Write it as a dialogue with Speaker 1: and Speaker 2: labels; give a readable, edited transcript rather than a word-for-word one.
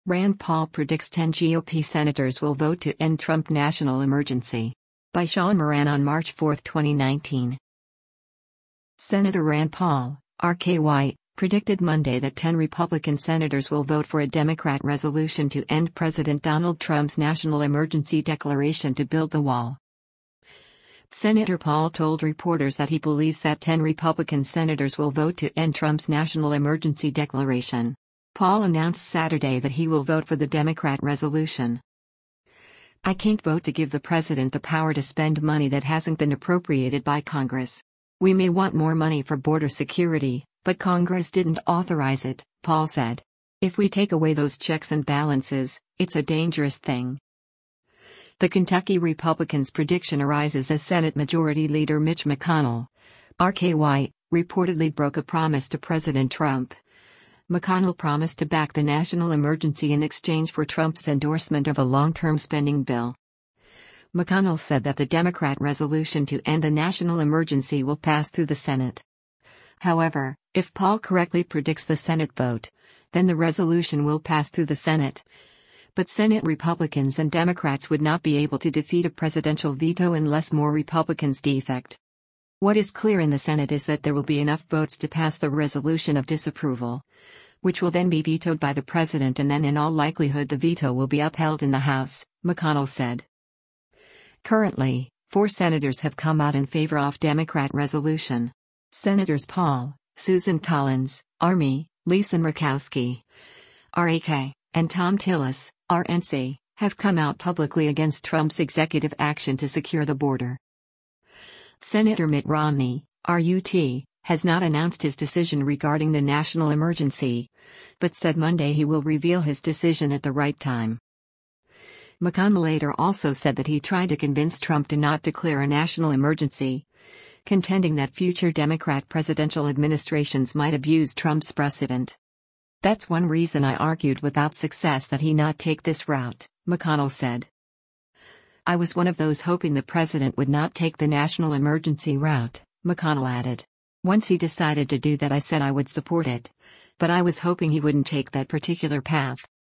Speaker 1: Rand Paul predicts 10 GOP senators will vote to end Trump national emergency. By Sean Moran on March 4, 2019. Senator Rand Paul, RKY, predicted Monday that 10 Republican senators will vote for a Democrat resolution to end President Donald Trump's national emergency declaration to build the wall. Senator Paul told reporters that he believes that 10 Republican senators will vote to end Trump's national emergency declaration. Paul announced Saturday that he will vote for the Democrat resolution. "I can't vote to give the president the power to spend money that hasn't been appropriated by Congress. We may want more money for border security, but Congress didn't authorize it," Paul said. "If we take away those checks and balances, it's a dangerous thing." The Kentucky Republicans' prediction arises as Senate Majority Leader Mitch McConnell, RKY, reportedly broke a promise to President Trump. McConnell promised to back the national emergency in exchange for Trump's endorsement of a long-term spending bill. McConnell said that the Democrat resolution to end the national emergency will pass through the Senate. However, if Paul correctly predicts the Senate vote, then the resolution will pass through the Senate. But Senate Republicans and Democrats would not be able to defeat a presidential veto unless more Republicans defect. What is clear in the Senate is that there will be enough votes to pass the resolution of disapproval, which will then be vetoed by the president, and then in all likelihood the veto will be upheld in the House, McConnell said. Currently, 4 senators have come out in favor of Democrat resolution. Senators Paul, Susan Collins, RME, Lisa Murkowski, RAK, and Thom Tillis, RNC, have come out publicly against Trump's executive action to secure the border. Senator Mitt Romney, RUT, has not announced his decision regarding the national emergency, but said Monday he will reveal his decision at the right time. McConnell later also said that he tried to convince Trump to not declare a national emergency, contending that future Democrat presidential administrations might abuse Trump's precedent. "That's one reason I argued without success that he not take this route," McConnell said. "I was one of those hoping the president would not take the national emergency route," McConnell added. "Once he decided to do that, I said I would support it, but I was hoping he wouldn't take that particular path."